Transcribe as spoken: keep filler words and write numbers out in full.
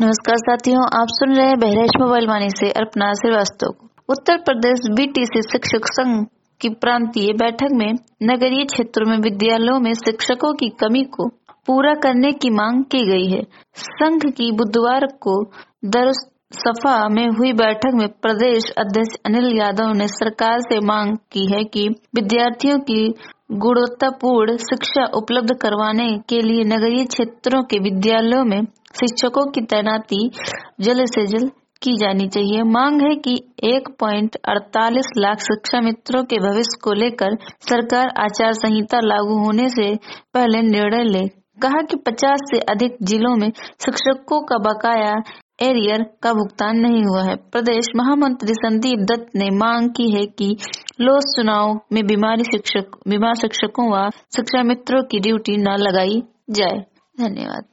नमस्कार साथियों, आप सुन रहे हैं बहरेच मोबाइल वाणी से अर्पणा श्रीवास्तव को। उत्तर प्रदेश बीटीसी शिक्षक संघ की प्रांतीय बैठक में नगरीय क्षेत्रों में विद्यालयों में शिक्षकों की कमी को पूरा करने की मांग की गई है। संघ की बुधवार को दरसफा में हुई बैठक में प्रदेश अध्यक्ष अनिल यादव ने सरकार से मांग की है कि विद्यार्थियों की गुणवत्तापूर्ण शिक्षा उपलब्ध करवाने के लिए नगरीय क्षेत्रों के विद्यालयों में शिक्षकों की तैनाती जल्द से जल्द की जानी चाहिए। मांग है कि एक पॉइंट अड़तालीस लाख शिक्षा मित्रों के भविष्य को लेकर सरकार आचार संहिता लागू होने से पहले निर्णय ले। कहा कि पचास से अधिक जिलों में शिक्षकों का बकाया एरियर का भुगतान नहीं हुआ है। प्रदेश महामंत्री संदीप दत्त ने मांग की है कि लोक चुनाव में बीमारी शिक्षक बीमार शिक्षकों व शिक्षा मित्रों की ड्यूटी न लगाई जाए। धन्यवाद।